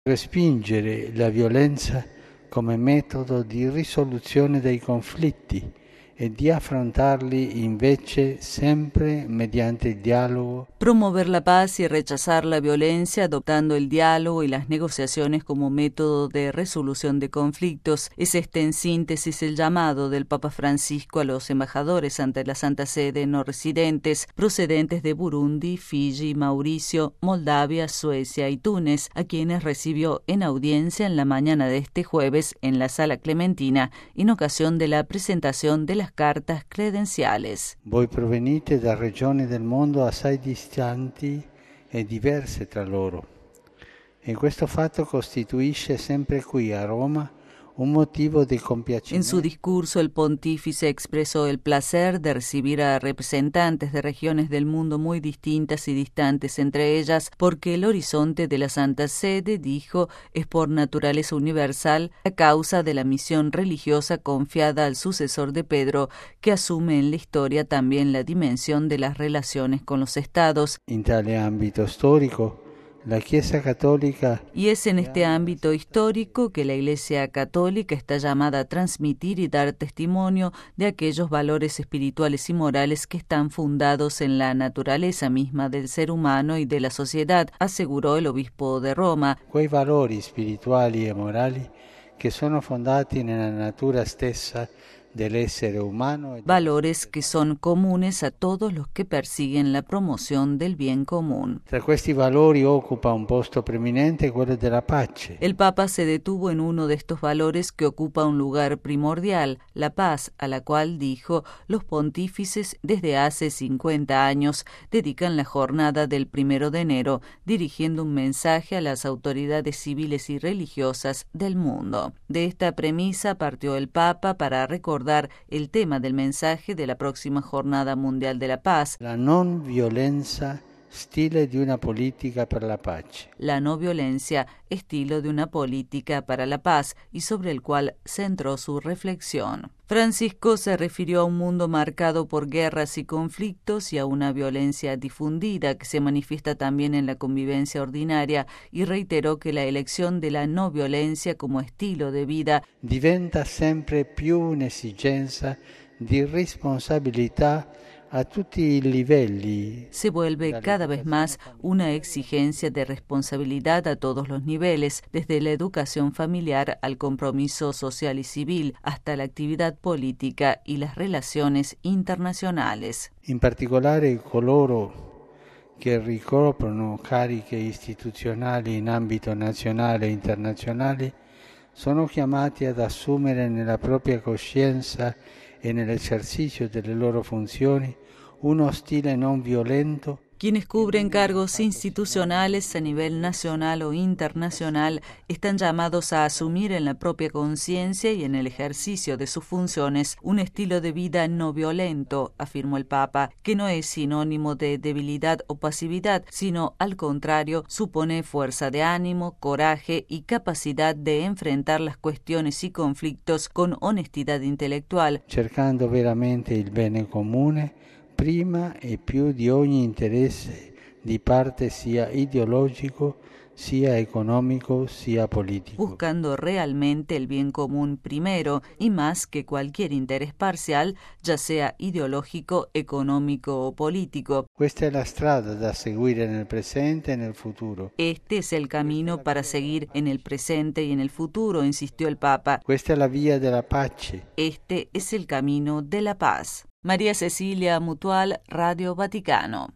Respingere la violenza come metodo di risoluzione dei conflitti e di affrontarli invece sempre mediante il dialogo. Promover la paz y rechazar la violencia adoptando el diálogo y las negociaciones como método de resolución de conflictos. Es en síntesis el llamado del Papa Francisco a los embajadores ante la Santa Sede no residentes procedentes de Burundi, Fiji, Mauricio, Moldavia, Suecia y Túnez, a quienes recibió en audiencia en la mañana de este jueves en la Sala Clementina en ocasión de la presentación de las cartas credenciales. Voi provenite da regioni del mondo assai distanti e diverse tra loro. E questo fatto costituisce sempre qui a Roma un motivo de compiacimiento. En su discurso, el pontífice expresó el placer de recibir a representantes de regiones del mundo muy distintas y distantes entre ellas, porque el horizonte de la Santa Sede, dijo, es por naturaleza universal a causa de la misión religiosa confiada al sucesor de Pedro, que asume en la historia también la dimensión de las relaciones con los estados. In tale ambito storico, la Chiesa Católica. Y es en este ámbito histórico que la Iglesia Católica está llamada a transmitir y dar testimonio de aquellos valores espirituales y morales que están fundados en la naturaleza misma del ser humano y de la sociedad, aseguró el obispo de Roma. Quei valori spirituali e morali che sono fondati nella natura stessa dell'essere umano. Valores que son comunes a todos los que persiguen la promoción del bien común. Tra questi valori occupa un posto preminente quello della pace. El Papa se detuvo en uno de estos valores que ocupa un lugar primordial, la paz, a la cual, dijo, los pontífices desde hace 50 años dedican la jornada del 1 de enero, dirigiendo un mensaje a las autoridades civiles y religiosas del mundo. De esta premisa partió el Papa para recordar el tema del mensaje de la próxima Jornada Mundial de la Paz. La non violenza, stile di una politica per la pace. La no violencia, estilo de una política para la paz, y sobre el cual centró su reflexión. Francisco se refirió a un mundo marcado por guerras y conflictos y a una violencia difundida que se manifiesta también en la convivencia ordinaria, y reiteró que la elección de la no violencia como estilo de vida diventa sempre più un'esigenza di responsabilità a tutti i livelli. Se vuelve cada vez más una exigencia de responsabilidad a todos los niveles, desde la educación familiar al compromiso social y civil, hasta la actividad política y las relaciones internacionales. In particolare coloro che ricoprono cariche istituzionali in ambito nazionale e internazionale sono chiamati ad assumere nella propria coscienza e nell'esercizio delle loro funzioni uno stile non violento. Quienes cubren cargos institucionales a nivel nacional o internacional están llamados a asumir en la propia conciencia y en el ejercicio de sus funciones un estilo de vida no violento, afirmó el Papa, que no es sinónimo de debilidad o pasividad, sino al contrario, supone fuerza de ánimo, coraje y capacidad de enfrentar las cuestiones y conflictos con honestidad intelectual, cercando veramente il bene comune prima e più di ogni interesse di parte sia ideologico, sia económico, sia politico. Buscando realmente el bien común primero y más que cualquier interés parcial, ya sea ideológico, económico o político. Questa è la strada da seguire nel presente e nel futuro. Este es el camino para seguir en el presente y en el futuro, insistió el Papa. Questa è la via della pace. Este es el camino de la paz. María Cecilia Mutual, Radio Vaticano.